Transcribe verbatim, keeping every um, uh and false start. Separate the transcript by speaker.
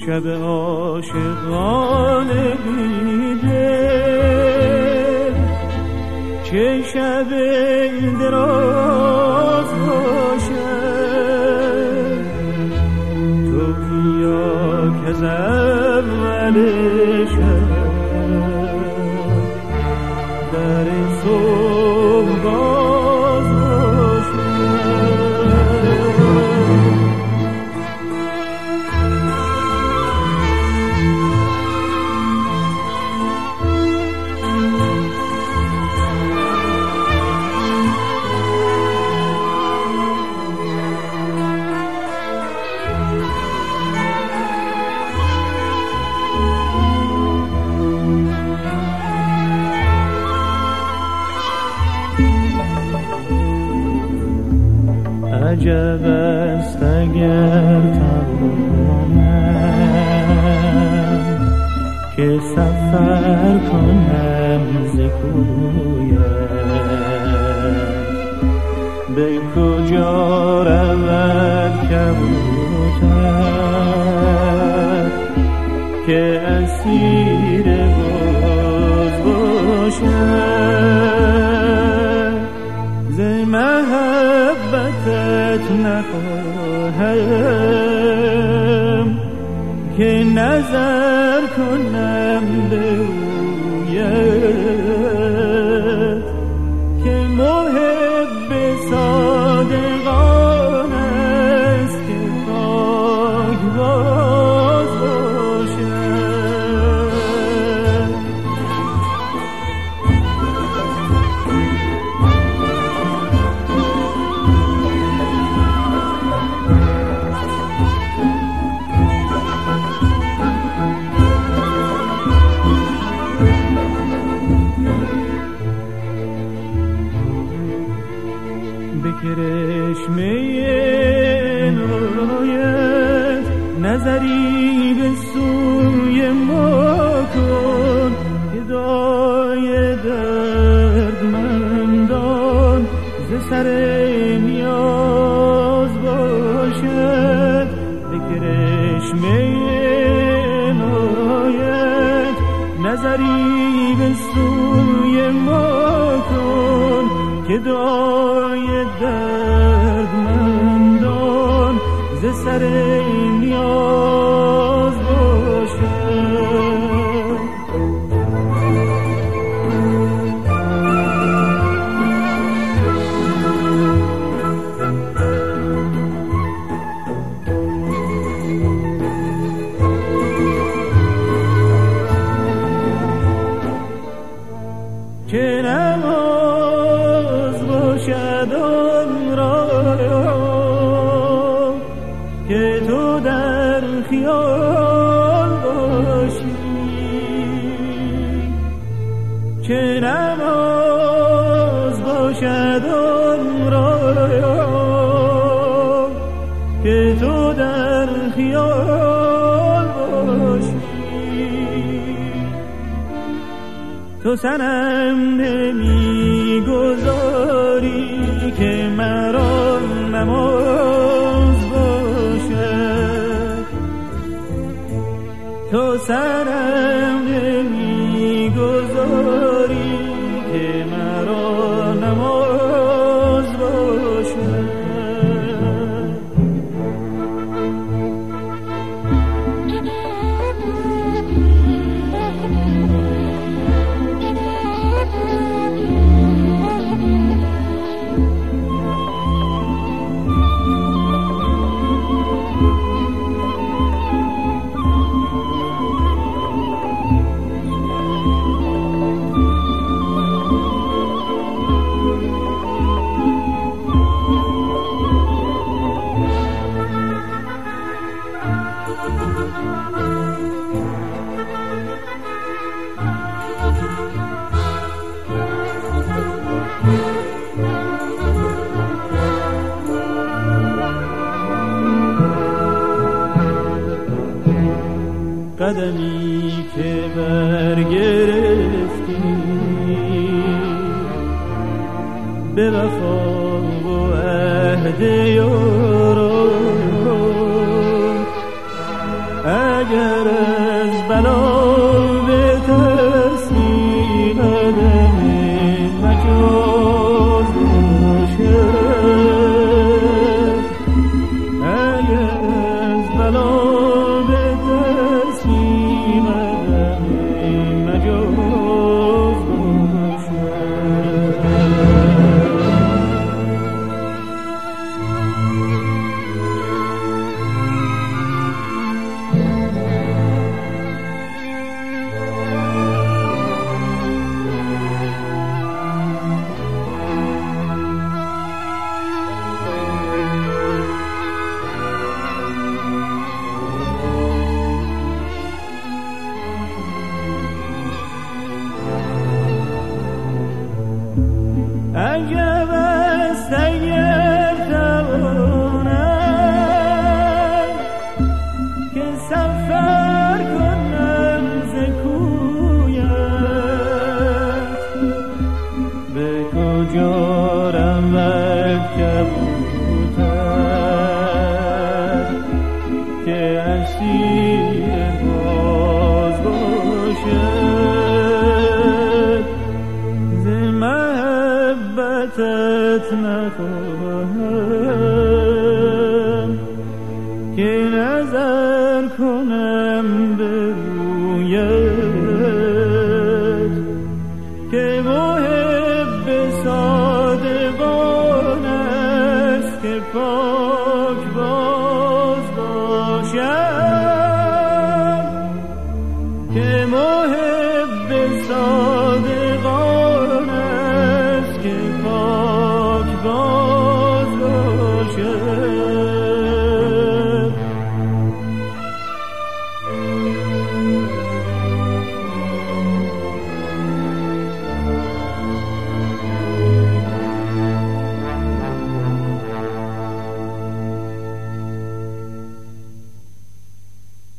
Speaker 1: شب عاشقانه بیدل چه شب دراز باشه تو بیا که از اول شب در صبح باز باشه. عجب است اگر توانم که سفر کنم ز کویت به کجا رود کبوتر که اسیر باز باشد ز محبتت نخواهم که نظر کنم به رویت که محب صادقان است که پاک باز باشد. به کرشمه نایت نظری به سوی ما کن که دای دردمندان ز سر نیاز باشد. به کرشمه نایت نظری به سوی ما کن که دای دردمندان ز سر نیاز باشد. که نماز باشد آن را که تو در خیال باشی، که نماز باشد آن را که تو در خیال باشی. تو صنم نمی گذاری که مرا نماز باشد، تو صنم نمی گذاری که مرا نماز باشد. قدمی که برگرفتی به وفا و عهد یاران اگر از بلا به ترسی قدم مجاز باشد، اگر از بلا به ترسی قدم مجاز عجب است اگر توانم که سفر کنم ز کویت، به کجا رود کبوتر که اسیر باز باشد، ز محبتت نخواهم که نظر کنم به رویت، که محب صادقان است که پاک باز باشد.